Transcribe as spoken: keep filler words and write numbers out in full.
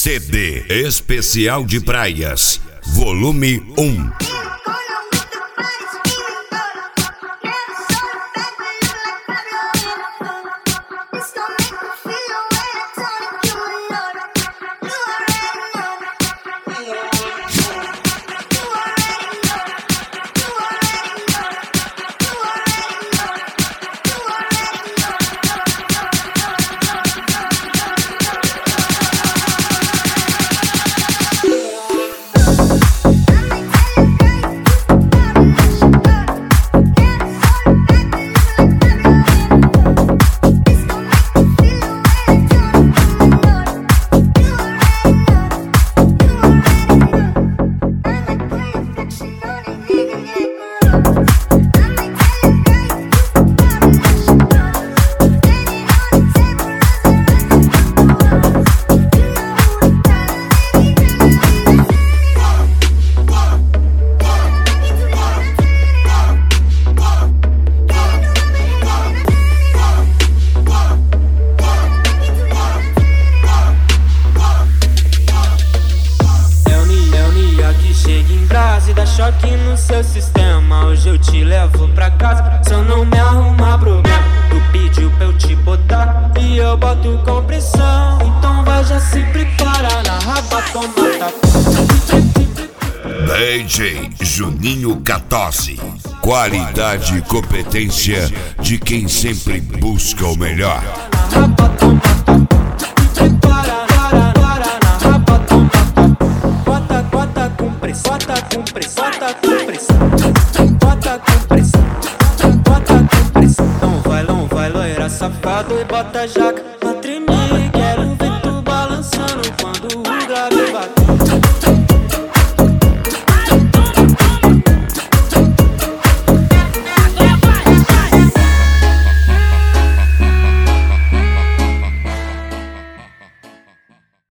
C D Especial de Praias, volume um. Dá choque no seu sistema, hoje eu te levo pra casa. Se eu não me arrumar problema, tu pediu pra eu te botar e eu boto com pressão. Então vai, já se prepara, na raba toma tapa. D J Juninho quatorze. Qualidade e competência de quem sempre busca o melhor. Na raba toma tapa. Prepara, para, para, na raba toma tapa. Bota, bota com pressão, bota com pressão, bota com pressão, bota com pressão, bota com pressão. Não vai, não vai, loira safado e bota jaca.